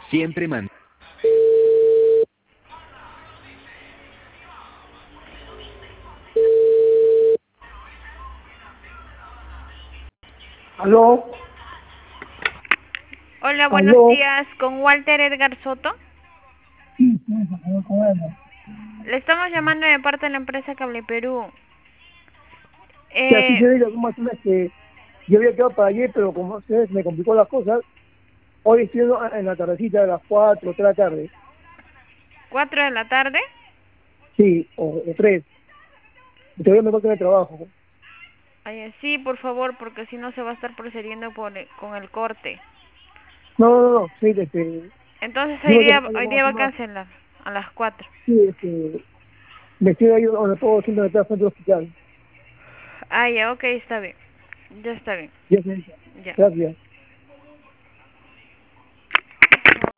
Siempre man. Aló, Hola, buenos aló. días. Con Walter Edgar Soto. Sí, sí, por favor, con Ana. Le estamos llamando de parte de la empresa Cable Perú. Sí, así Eh, se dice, como tú ves que yo había quedado para ayer, pero como ustedes me complicó las cosas, hoy estoy en la tardecita de las 4 3 de la tarde, 4 de la tarde. sí, o 3, y todavía me falta el trabajo. Ay, sí, por favor, porque si no se va a estar procediendo con el corte. No, no, no, sí, Entonces yo hoy no sé día, cómo hoy llamar día así va a más, cancelar a las 4. sí, me estoy ahí donde todo siempre me frente al hospital, Ah, ya, ok, está bien. Ya está bien. ya se dice, Ya. gracias.